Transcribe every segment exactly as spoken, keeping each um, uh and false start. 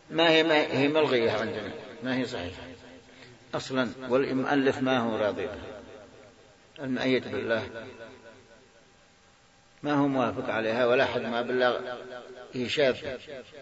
ما هي ما هي ملغية عندنا، ما هي صحيحة أصلا، والمؤلف ما هو راضي بها. المؤيد بالله ما هو موافق عليها، ولا حد ما بلغ هي شاذة،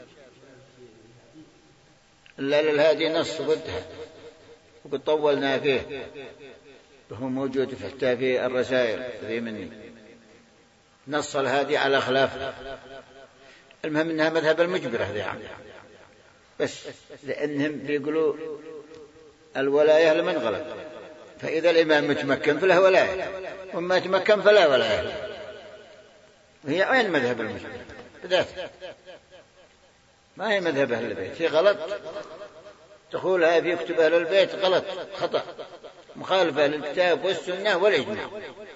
إلا للهادي نص ضدها وقد طولنا فيه، وهو موجود حتى في الرسائل ذي مني، نص الهادي على خلافه. المهم انها مذهب المجبرة ذي عم، بس لأنهم بيقولوا الولاية لمن غلب، فإذا الإمام متمكن فله ولاية، وما تمكن فلا ولاية. وهي عين مذهب المجبرة بذاته، ما هي مذهب أهل البيت. هي غلط، دخولها في كتب أهل البيت غلط خطأ، مخالفة للكتاب والسنة والإجماع،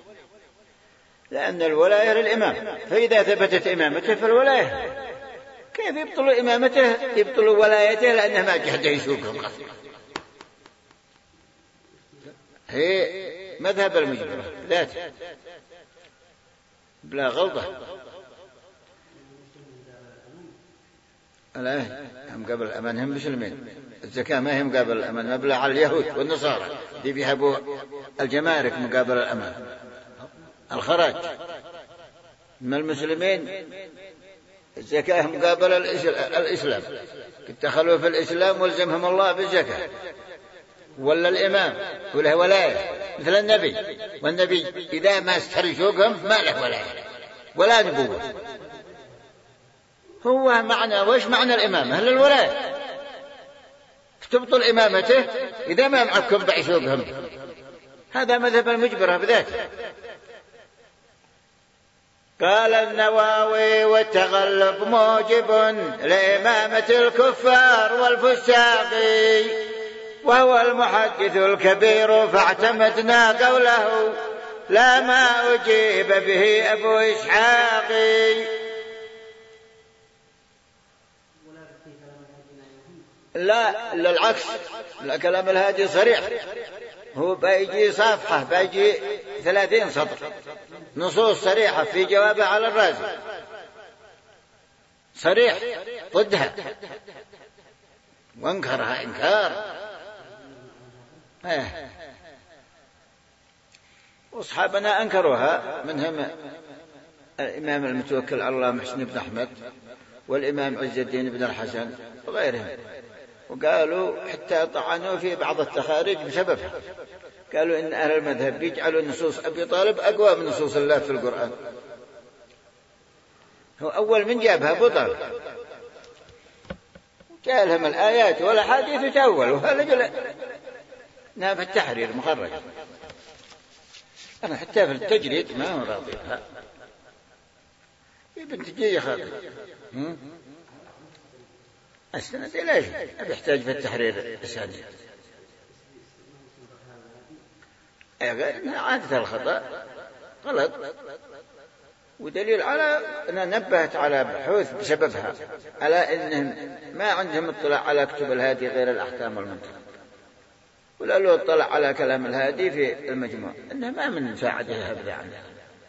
لأن الولاية للإمام، فإذا ثبتت إمامته فالولاية. كيف يبطل إمامته يبطل ولايته لأنه ما جهد يسوقهم غصبا؟ هي مذهب المجبرة ذاته بلا غلطة. لا هم قبل الأمان، هم مسلمين. الزكاة ما هم قبل الأمان، مبلغ على اليهود والنصارى دي بيحبوا الجمارك مقابل الأمان، الخراج. من المسلمين الزكاة مقابل الإسلام، دخلوا في الإسلام والزمهم الله بالزكاة. ولا الإمام وله ولاية مثل النبي، والنبي إذا ما استرجوكم ما له ولاية ولا نبوة. هو معنى وش معنى الإمامة؟ هل الولاية تبطل إمامته إذا ما معكم بعشوقهم. هذا مذهب المجبرة بذاته. قال النووي: والتغلب موجب لإمامة الكفار والفساق، وهو المحدث الكبير فاعتمدنا قوله لا ما أجيب به أبو إسحاق. لا للعكس، لا كلام الهادي صريح، هو بيجي صفحة بيجي ثلاثين سطر نصوص صريحة في جوابه على الرازي، صريح ضدها وانكرها إنكار. وأصحابنا أنكروها، منهم الإمام المتوكل على الله محسن بن أحمد، والإمام عز الدين بن الحسن وغيرهم، وقالوا حتى طعنوا في بعض التخارج بسببها. قالوا إن أهل المذهب يجعلوا نصوص أبي طالب أقوى من نصوص الله في القرآن. هو أول من جابها أبو طالب، جاء لهم الآيات والأحاديث وتأولوا. هذا نها في التحرير مخرج، أنا حتى في التجريد ما هو راضي. بنت جي خاطر السند ليش أبي يحتاج في التحرير السند؟ عادة الخطأ غلط، ودليل على أن نبهت على بحوث بسببها على أنهم ما عندهم اطلاع على كتب الهادي غير الأحكام والمنطق، ولا له اطلاع على كلام الهادي في المجموع، إنه ما من مساعدها أبدا عنها.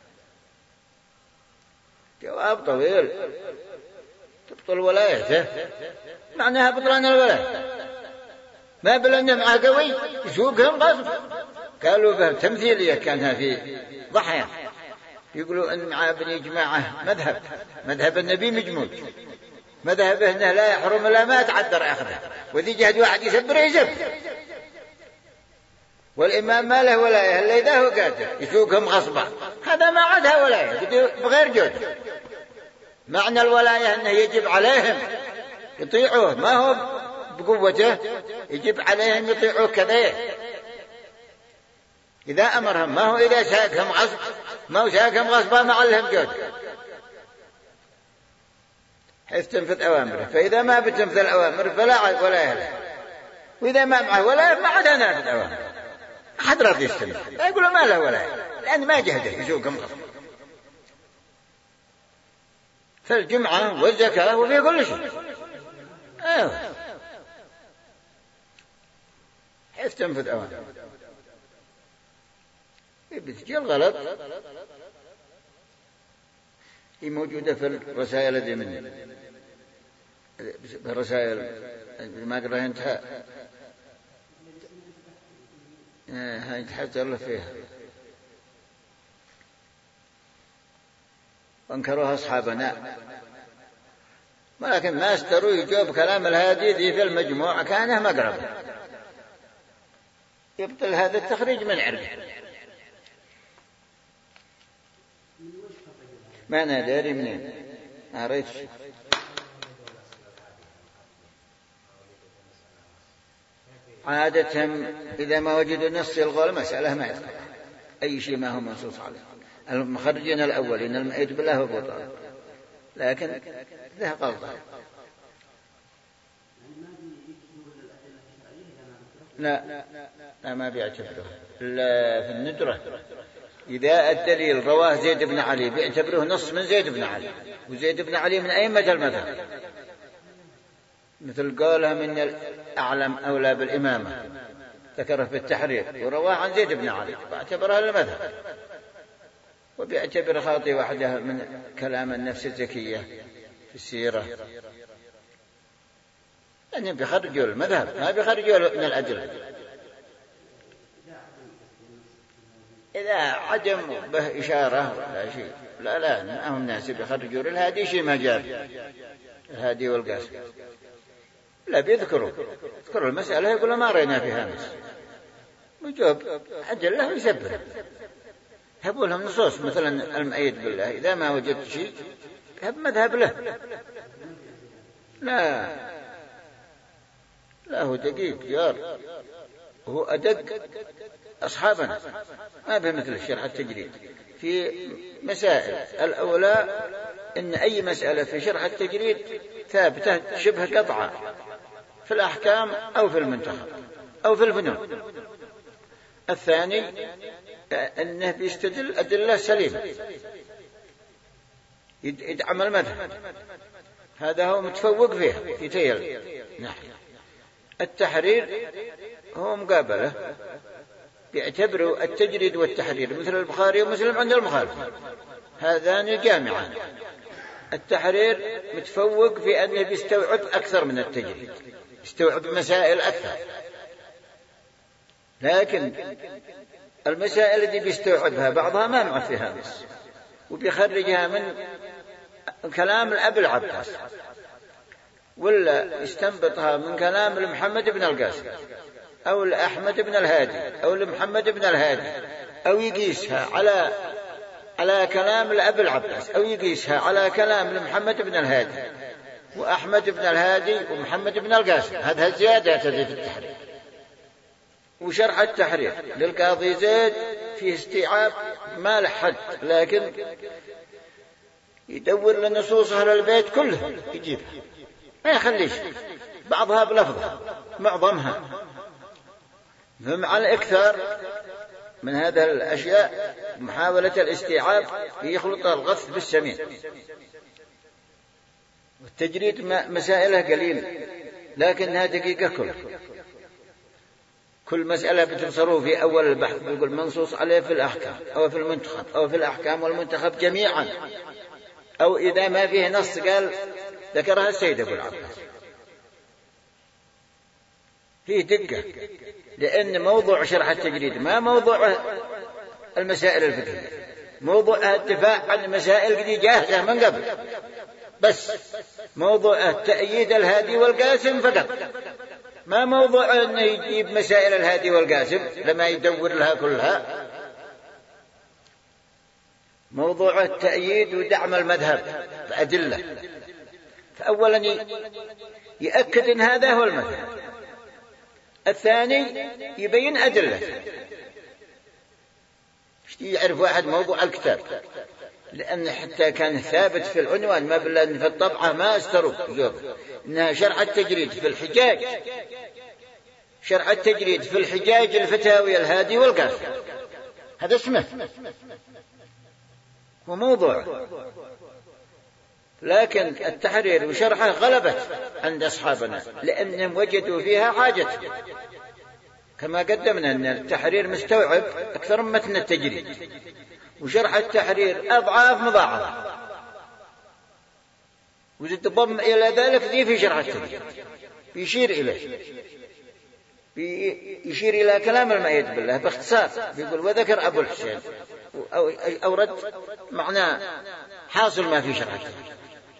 جواب طويل. تبطل ولايته معناها بطلان الولاية، ما بلنا معه قوي يسوقهم غصب. قالوا به تمثيلية كانها في ضحية، يقولوا أن مع بني جماعة مذهب مذهب النبي مجمود، مذهبه أنه لا يحرم لا ما تعذر أخذه، وذي جهد واحد يسبر يسب، والإمام ما له ولاية إلا إذا هو قادر يسوقهم غصبا. هذا ما عادها ولاية بغير جهد. معنى الولاية أنه يجب عليهم يطيعوه، ما هو بقوته، يجب عليهم يطيعوه كذا. إذا أمرهم، ما هو إذا ساقهم غصب، ما هو ساقهم غصبا ما عليهم جهد، حيث تنفذ أوامره. فإذا ما بتنفذ الأوامر فلا ولاية له، وإذا ما معه ولاية ما عاد نافذ أوامره. أحد راضي يستمر، لا يقولوا ما له ولاية لأن ما جهده يسوقهم غصب. في الجمعة والزكاة وفي كل شيء. أيوه حيث تنفذ أوامره. بتجي الغلط هي موجودة في الرسائل دي مني. بالرسائل ما قرأها انتهى هاي تحذر له فيها. وانكروها أصحابنا ولكن ما استروا يجوب كلام الهادي ذي في المجموع كانه مقرب يبطل هذا التخريج من عرقه. ما أنا داري منين ما رأيت عادتهم إذا ما وجدوا نص يلغوا المسألة ما يتقرأ أي شيء ما هو منصوص عليه. المخرجين الأولين المؤيد بالله وبطال لكن ذا غلطة. لا لا ما بيعتبره في الندرة. إذا الدليل رواه زيد بن علي بيعتبره نص من زيد بن علي وزيد بن علي من أئمة المذهب مثل قولها من الأعلم أولى بالإمامة ذكره في التحرير ورواه عن زيد بن علي باعتبرها المذهب. وبيعتبر خاطئ واحدة من كلام النفس الزكية في السيرة أن بيخرجوا المذهب ما بيخرجوا من الأدلة. إذا عدم به إشارة ولا شيء لا لا ما هم ناس بيخرجوا الهادي شيء ما جاب الهادي والقاسم لا بيذكروا يذكروا المسألة يقولوا ما رأينا فيها نص وجوب أدلة ويسبر هبوا لهم نصوص مثلا المؤيد بالله إذا ما وجدت شيء هب مذهب له. لا لا هو دقيق جار هو أدق أصحابنا ما به مثل الشرح التجريد في مسائل. الأولى إن أي مسألة في شرح التجريد ثابتة شبه قطعة في الأحكام أو في المنتخب أو في الفنون. الثاني أنه بيستدل أدلة سليمة يدعم المذهب هذا هو متفوق فيه في تيل ناحية. التحرير هو مقابلة بيعتبروا التجريد والتحرير مثل البخاري ومسلم عند المخالف هذان جامعان. التحرير متفوق في أنه بيستوعب أكثر من التجريد يستوعب مسائل أكثر لكن المسائل التي بيستوعبها بعضها ما معه فيها نص وبيخرجها من كلام الأب العباس ولا يستنبطها من كلام محمد بن القاسم أو لأحمد بن الهادي أو لمحمد بن الهادي أو يقيسها على على كلام الأب العباس أو يقيسها على كلام محمد بن الهادي وأحمد بن الهادي ومحمد بن القاسم. هذا الزيادة تزيد في التحرير. وشرح التحرير للقاضي زيد فيه استيعاب ما له حد لكن يدور لنصوص أهل البيت كلها يجيبها ما يخليش بعضها بلفظها معظمها. فمع الإكثار من هذه الأشياء محاولة الاستيعاب يخلط الغث بالسمين. والتجريد مسائله قليل لكنها دقيقة كلها. كل مسألة بتبصروا في أول البحث بيقول منصوص عليه في الأحكام أو في المنتخب أو في الأحكام والمنتخب جميعا أو إذا ما فيه نص قال ذكرها السيد أبو العباس فيه دقة لأن موضوع شرح التجريد ما موضوع المسائل الفقهية موضوع الدفاع عن مسائل قد جاهزة من قبل بس موضوع التأييد الهادي والقاسم فقط ما موضوع أنه يجيب مسائل الهادي والقاسم لما يدور لها كلها. موضوع التأييد ودعم المذهب بأدلة. فأولا يأكد أن هذا هو المذهب. الثاني يبين أدلة. يعرف واحد موضوع الكتاب لأن حتى كان ثابت في العنوان ما بلا في الطبعة ما استروا إنها شرح التجريد في الحجاج شرح التجريد في الحجاج الفتاوي الهادي والقاسم هذا اسمه وموضوع. لكن التحرير وشرحه غلبت عند أصحابنا لأنهم وجدوا فيها حاجة كما قدمنا أن التحرير مستوعب أكثر من متن التجريد وشرح التحرير أضعاف مضاعفة وزد ضم إلى ذلك ذي في شرح التجريد بيشير إليه، بيشير إلى كلام المؤيد بالله باختصار. بيقول وذكر أبو الحسين أورد معنى حاصل ما في شرح التجريد،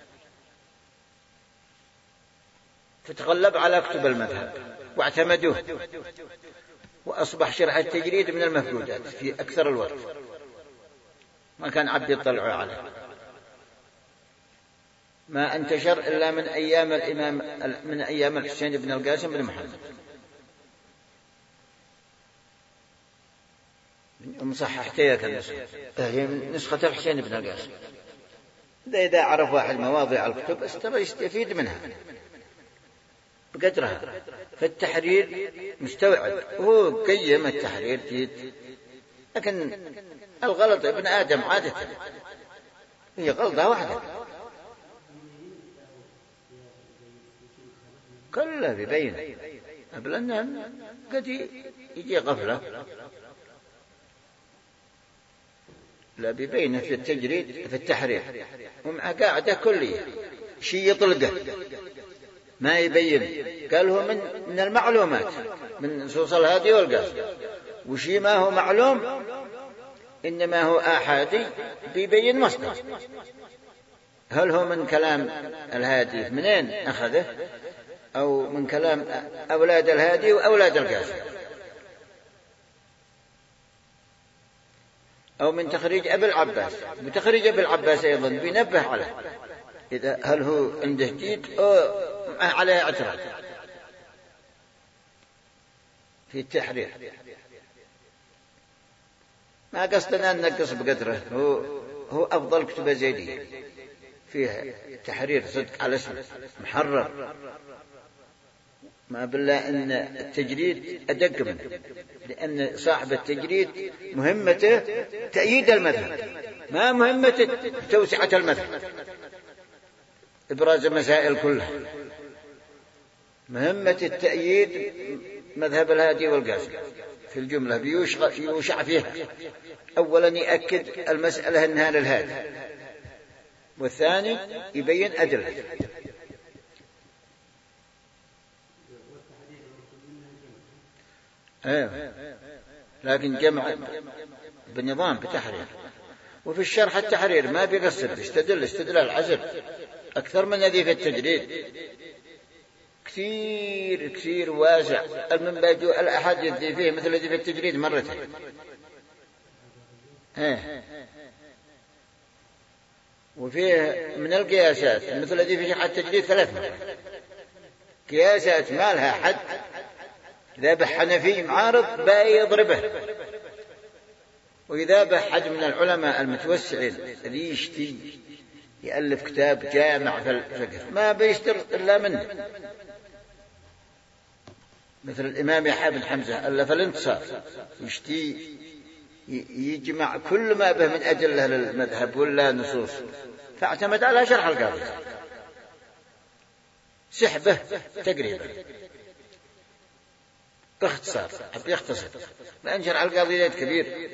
فتغلب على كتب المذهب واعتمدوه، وأصبح شرح التجريد من المفقودات في أكثر الوقت، ما كان عبد يطلعوا عليه، ما انتشر إلا من أيام الإمام من أيام الحسين بن القاسم بن محمد مصححتها كالنسخة، هي نسخة الحسين بن القاسم. إذا عرف واحد مواضع الكتب استرى يستفيد منها بقدرها. فالتحرير مستوعب، وهو قيم التحرير جيد، لكن الغلط ابن آدم عادة هي غلطة واحدة كلها ببين قبل أنها قد يجي غفلة، لا ببين في التجريد في التحرير ومع قاعدة كلية شيء يطلقه ما يبين، قال هو من من المعلومات من نصوص الهادي والقاسم، وشي ما هو معلوم إنما هو آحادي بيبين مصدر، هل هو من كلام الهادي منين أخذه أو من كلام أولاد الهادي وأولاد القاسم أو من تخريج أبي العباس. وتخريج أبي العباس أيضا بينبه عليه إذا هل هو عنده جيد أو عليه اعتراض في التحرير. ما قصدنا أن نقص بقدره، هو هو أفضل كتب زيدية فيها تحرير صدق على اسمه محرر، ما بالله أن التجريد أدق منه، لأن صاحب التجريد مهمته تأييد المذهب، ما مهمته توسعة المذهب إبراز المسائل كلها، مهمة التأييد مذهب الهادي والقاسم في الجملة بيوشع فيها. أولا يأكد المسألة أنها للهادي، والثاني يبين أدلة. ايه لكن جمع بنظام بتحرير. وفي الشرح التحرير ما بيقصر، بيستدل استدلال عزل أكثر من الذي في التجريد، كثير كثير واسع. المنبج الأحاديث ذي فيه مثل الذي في التجريد مرتين. ايه وفيه من القياسات مثل الذي في شرح التجريد ثلاث مرات، قياسات ما لها حد. إذا بح حنفي معارض باقي يضربه، وإذا بح حد من العلماء المتوسعين الذي يشتي يألف كتاب جامع في الفقه ما بيشتر إلا منه، مثل الإمام يحيى بن حمزة ألف الانتصار، يشتي يجمع كل ما به من أدلة للمذهب ولا نصوص، فاعتمد على شرح القاضي سحبه تقريبا باختصار، حب يختصر، لأن شرح القاضيات كبير،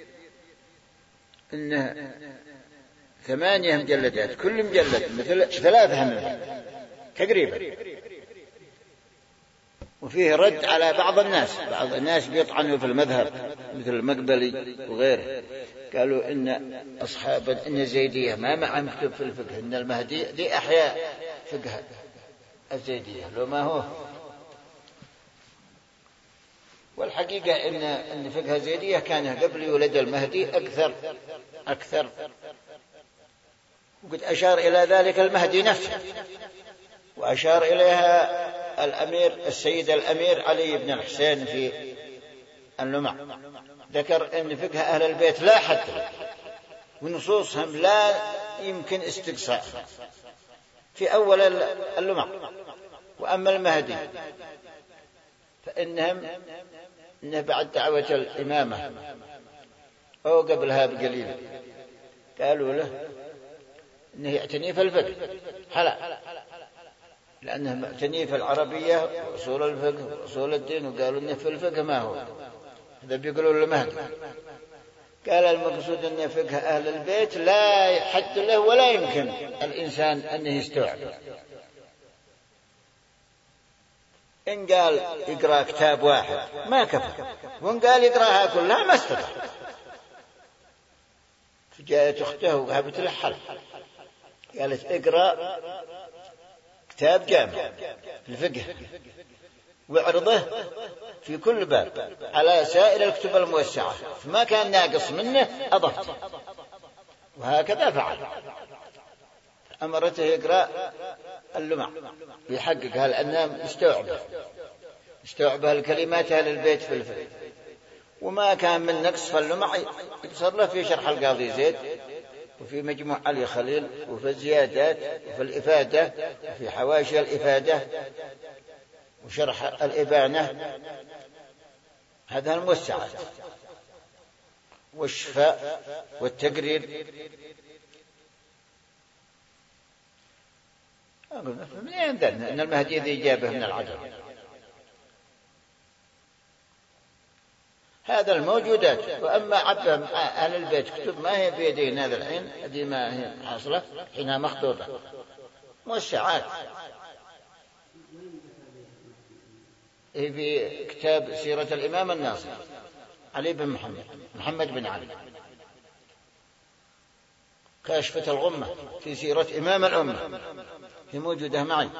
إنه ثمانية مجلدات كل مجلد مثل ثلاثة منها تقريبا، وفيه رد على بعض الناس. بعض الناس بيطعنوا في المذهب مثل المقبلي وغيره، قالوا إن أصحاب إن زيدية ما معهم كتب في الفقه، إن المهدي ذي أحياء فقه الزيدية لو ما هو. والحقيقة إن إن فقه الزيدية كان قبل يولد المهدي أكثر أكثر وقد أشار إلى ذلك المهدي نفسه، وأشار إليها الأمير السيد الأمير علي بن الحسين في اللمع، ذكر أن فقه أهل البيت لا حد ونصوصهم لا يمكن استقصاء في أول اللمع. وأما المهدي فإنهم إنه بعد دعوة الإمامة أو قبلها بقليل قالوا له إنه يعتني في الفقه حلا، لأنه معتني في العربية وأصول الفقه وأصول الدين، وقالوا إنه في الفقه ما هو، هذا بيقولوا له مهدي. قال المقصود أن فقه أهل البيت لا حد له ولا يمكن الإنسان أنه يستوعب. إن قال يقرأ كتاب واحد ما كفى، وإن قال يقرأها كلها ما استطاع. فجاءت أخته وهبت له حل، قالت اقرأ كتاب جامع في الفقه واعرضه في كل باب على سائر الكتب الموسعة، فما كان ناقص منه أضفته. وهكذا فعل، أمرته يقرأ اللمع يحققها لأنه مستوعبه مستوعبها الكلمات أهل البيت في الفقه. وما كان من نقص فاللمع يقصر له في شرح القاضي زيد، وفي مجموع علي خليل، وفي الزيادات، وفي الإفادة، وفي حواشي الإفادة، وشرح الإبانة، هذا الموسعات، والشفاء والتقرير. من عندنا أن المهدي ذي جابه من العدل. هذا الموجودات. وأما عبه أهل البيت كتب ما هي بيدينا هذا الحين، هذه ما هي حاصلة حينها مخطوطة موسعات. في كتاب سيرة الإمام الناصر علي بن محمد محمد بن علي، كاشفة الغمة في سيرة إمام الأمة، هي موجودة معي،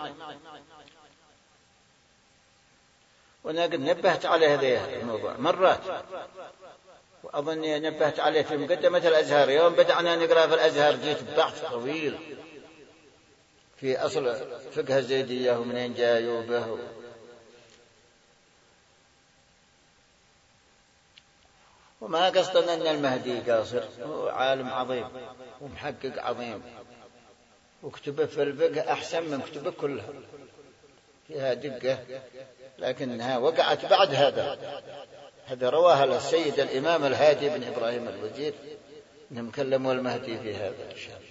وأنا قد نبهت على هذا الموضوع مرات، وأظني نبهت عليه في مقدمة الأزهار. يوم بدأنا نقرأ في الأزهار جيت بحث طويل في أصل فقه الزيدية ومنين جاء به. وما قصدنا أن المهدي قاصر، هو عالم عظيم ومحقق عظيم، وكتبه في الفقه أحسن من كتبه كلها، فيها دقة، لكنها وقعت بعد هذا. هذا رواها السيد الإمام الهادي بن إبراهيم الوزير، إنهم كلموا المهدي في هذا الشأن،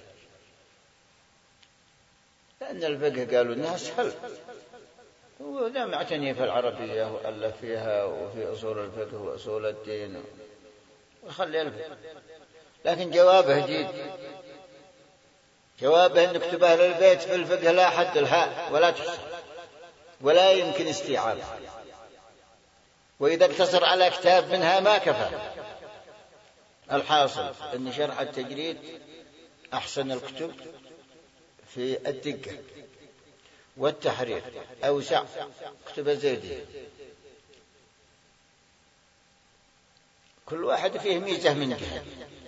لأن الفقه قالوا إنها سهل، ولم يعتني في العربية وألف فيها وفي أصول الفقه وأصول الدين وخلي الفقه. لكن جوابه جيد، جوابه أن كتب أهل البيت في الفقه لا حد لها ولا تحصى ولا يمكن استيعاب، وإذا اقتصر على كتاب منها ما كفى. الحاصل أن شرح التجريد أحسن الكتب في الدقة والتحرير، أوسع كتب الزيدي، كل واحد فيه ميزة من جهة.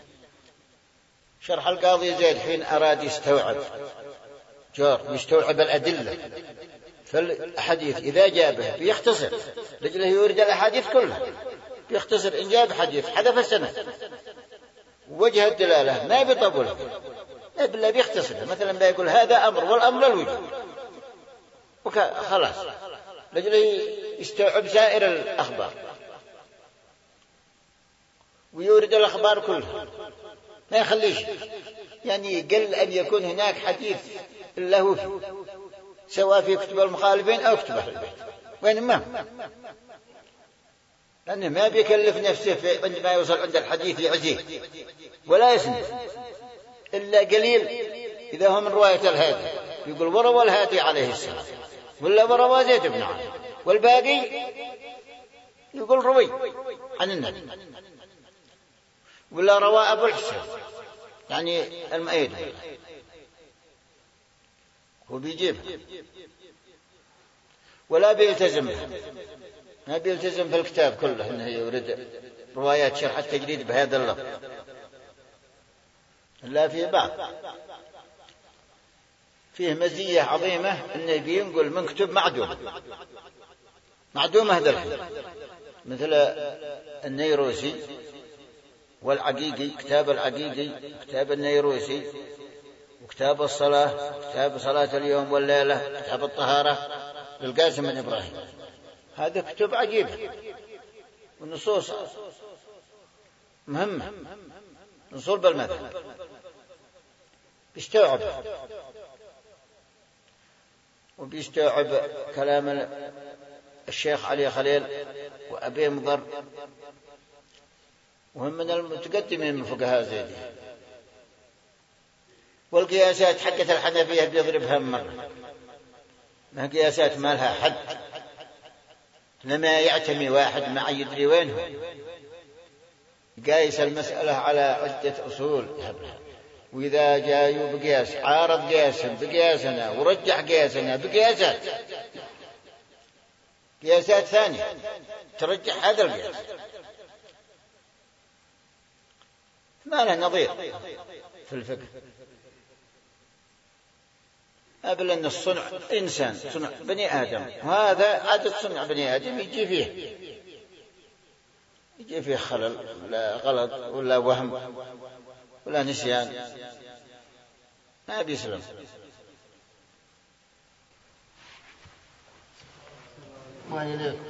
شرح القاضي زيد حين أراد يستوعب جار يستوعب الأدلة فالحديث إذا جابه بيختصر لجله يورد الأحاديث كلها، بيختصر إن جاب حديث حذف السند وجه الدلالة ما بيطوله إلا بيختصر. مثلا بيقول هذا أمر والأمر الوجوب وخلاص، لجله يستوعب سائر الأخبار ويورد الأخبار كلها ما يخليش، يعني قل أن يكون هناك حديث له فيه، سواء في كتب المخالفين أو كتب أهل البيت، وين ما لأنه ما بيكلف نفسه في عندما يوصل عند الحديث يعزيه ولا يسند إلا قليل إذا هو من رواية الهادي، يقول وروى الهادي عليه السلام، ولا وروى زيد بن علي، والباقي يقول روي عن النبي، ولا روى أبو الحسين يعني المؤيد، هو بيجيبها ولا بيلتزم، ما بيلتزم في الكتاب كله أنه يورد روايات شرح التجريد بهذا اللفظ، إلا في بعض فيه مزية عظيمة أنه بينقل من كتب معدومة معدومة هذا الحين، مثل النيروسي والعقيقي، كتاب العقيقي، كتاب النيروسي، وكتاب الصلاة، كتاب صلاة اليوم والليلة، كتاب الطهارة للقاسم بن إبراهيم. هذا كتب عجيبة والنصوص مهمة، نصول بالمذهب بيستوعب، وبيستوعب كلام الشيخ علي خليل وأبي مضر وهم من المتقدمين من فقهاء زيدي. والقياسات حقت الحنفية بيضربها مرة، ما قياسات ما لها حد، لما يعتمي واحد ما يدري وين هو، قايس المسألة على عدة أصول، وإذا جاءوا بقياس عارض قياسا بقياسنا ورجح قياسنا بقياسات قياسات ثانية ترجح هذا القياس، ما له نظير في الفقه. قبل أن الصنع إنسان صنع بني آدم، وهذا عادة صنع بني آدم يجي فيه يجي فيه خلل ولا غلط ولا وهم ولا نسيان، ما بيسلم. ما يليق.